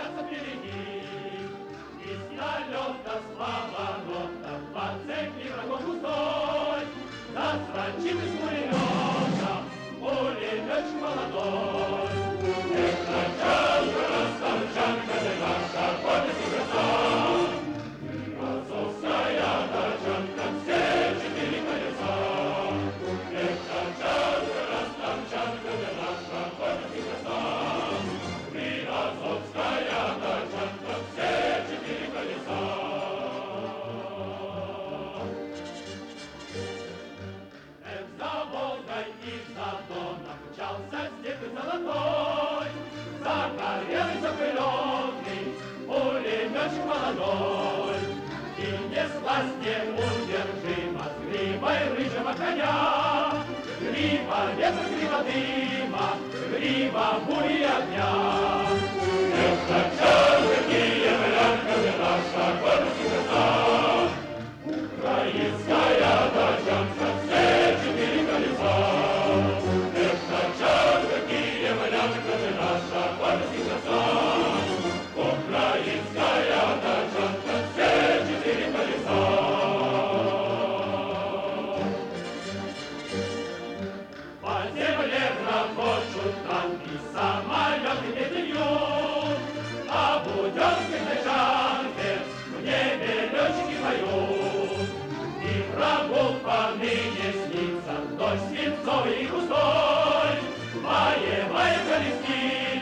боятся береги. Из налета с поворота по цепи врагов густой застрочит из пулемета пулеметчик молодой. Эх, тачанка, ростовчанка, ты наша гордость и краса. Азовская тачанка, все четыре колеса. Эх, тачанка, ростовчанка, ты наша гордость и краса. И азовская тачанка, все четыре колеса. Эх, за Волгой и за Доном мчался степь золотой, загорелый, запыленный пулеметчик молодой. И неслась неудержимо с гривой рыжего коня, грива ветра, грива дыма, грива бури и огня. Эх, тачанка, киевлянка, ты наша гордость и краса. Украинская тачанка, все четыре колеса. Эх, тачанка, киевлянка, ты наша гордость и краса. Украинская тачанка, все четыре колеса. По земле грохочут танки, самолеты не бьют, а Будённый